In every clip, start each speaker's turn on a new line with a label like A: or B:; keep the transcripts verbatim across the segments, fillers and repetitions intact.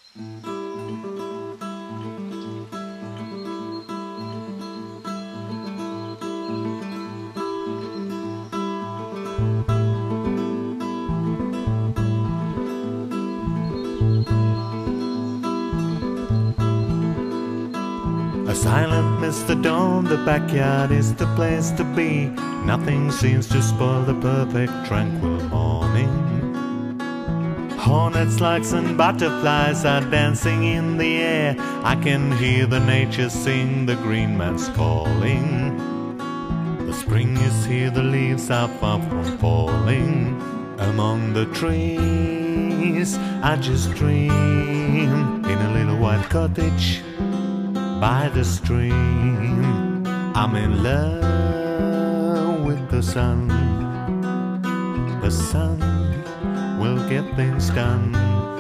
A: A silent Mister Dawn, the backyard is the place to be. Nothing seems to spoil the perfect tranquil morning. Hornets, larks and butterflies are dancing in the air. I can hear the nature sing, the green man's calling. The spring is here, the leaves are far from falling. Among the trees I just dream, in a little white cottage by the stream. I'm in love with the sun. The sun will get things done.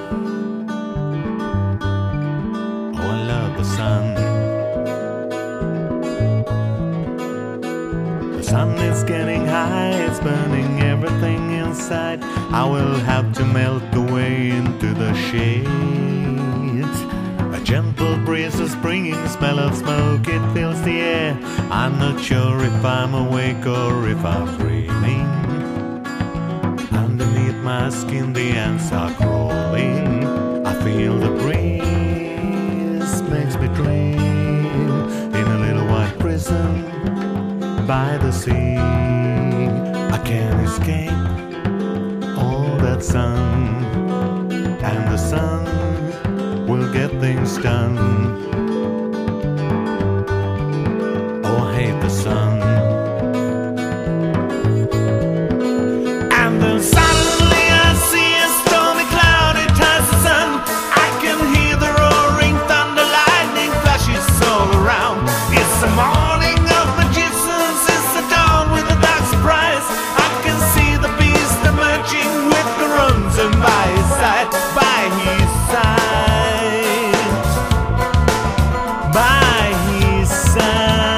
A: Oh, I love the sun. The sun is getting high, it's burning everything inside. I will have to melt away into the shade. A gentle breeze is bringing smell of smoke, it fills the air. I'm not sure if I'm awake or if I'm dreaming. Underneath my skin the ants are crawling. I feel the breeze makes me dream, in a little white prison by the sea. I can't escape all that sun, and the sun will get things done. Oh, I hate the sun. And then suddenly I see a stormy cloud, it has the sun. I can hear the roaring thunder, lightning flashes all around. It's the morning of magicians, it's the dawn with a dark surprise. I can see the beast emerging with the runs and by his side, by his side. By his side.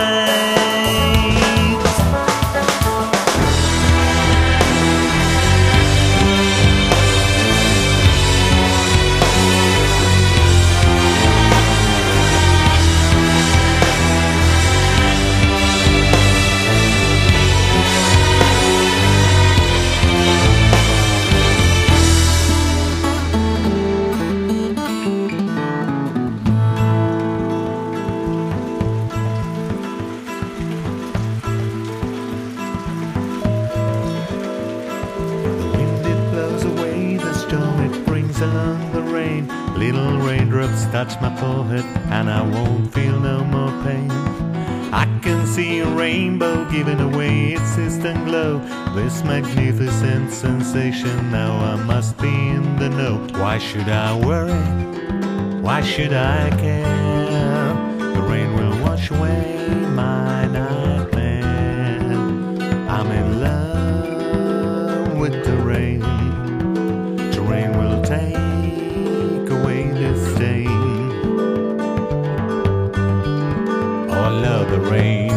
A: Along the rain, little raindrops touch my forehead, and I won't feel no more pain. I can see a rainbow giving away its instant glow. This magnificent sensation, now I must be in the know. Why should I worry? Why should I care? The rain will wash away my nightmare. I'm in love with the rain. The rain will take away this stain. Oh, I love the rain.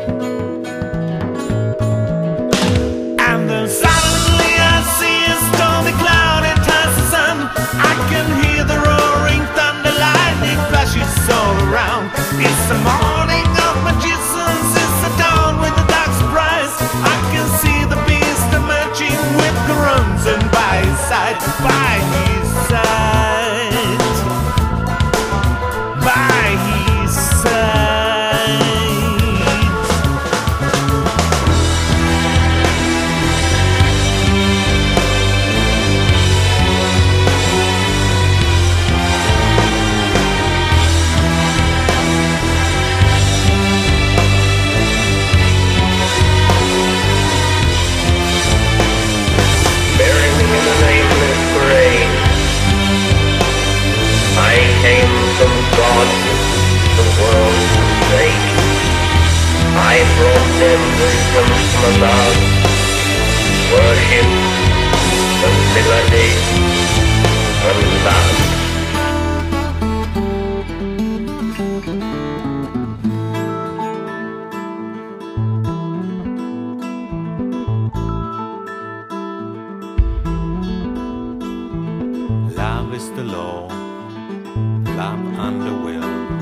A: And then suddenly I see a stormy cloud, it has the sun. I can hear the roaring thunder, lightning flashes all around. It's the morning of magicians, it's the dawn with a dark surprise. I can see the beast emerging with the runs and by his side, by his side, by his side.
B: I brought them wisdom from above, worship and melody and love.
A: Love is the law, Love and the will.